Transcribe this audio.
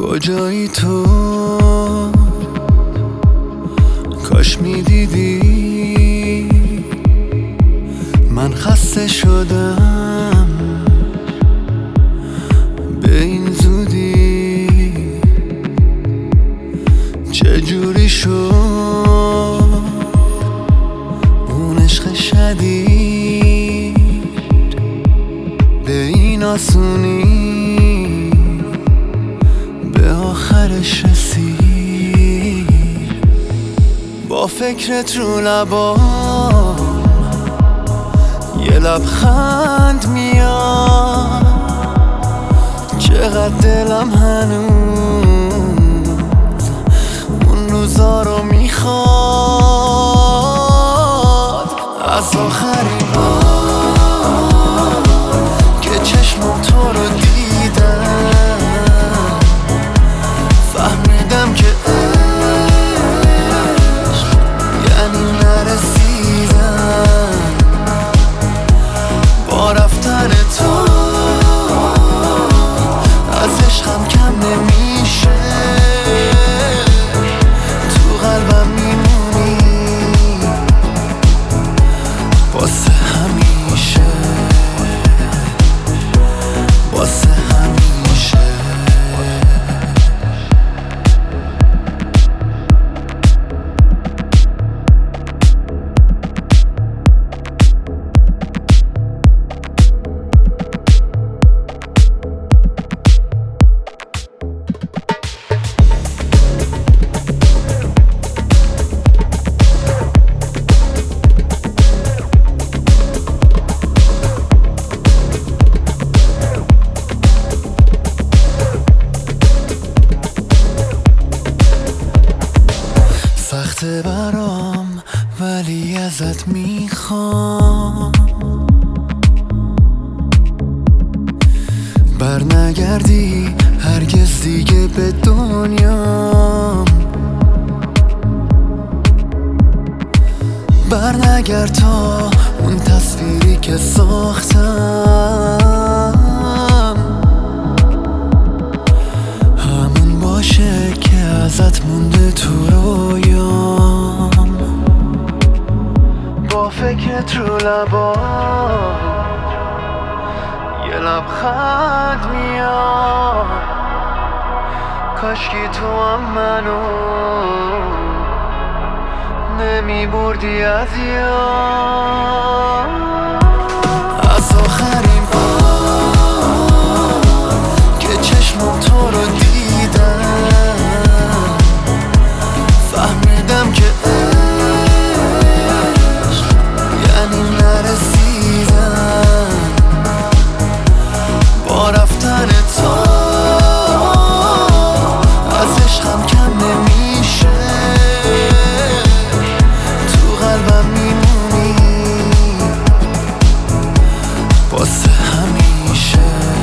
کجایی تو؟ کاش میدیدی من خسته شدم به این زودی. چجوری شد اون عشق شدید به این آسونی به آخرش رسید؟ با فکرت رو لبام یه لبخند میاد، چقدر دلم هنوز اون روزا رو میخواد. از آخرین بار که چشمم تو رو دیدم فهمیدم که عشق یعنی نرسیدم. با رفتن تو از عشقم کم نمیشه، تو قلبم میمونی واسه همیشه، واسه همیشه. سخته برام ولی ازت میخوام برنگردی هرگز دیگه به دنیام. برنگرد تا اون تصویری که ساختم همون باشه که ازت مونده تو رویام. با فکرت رو لبام یه لبخند میاد، کاشکی تو هم منو نمی بردی از یاد. از آخرین بار که چشمم تو رو دیدم فهمیدم که عشق یعنی نرسیدم. با رفتن تو از عشقم کم نمیشه، تو قلبم میمونی واسه همیشه.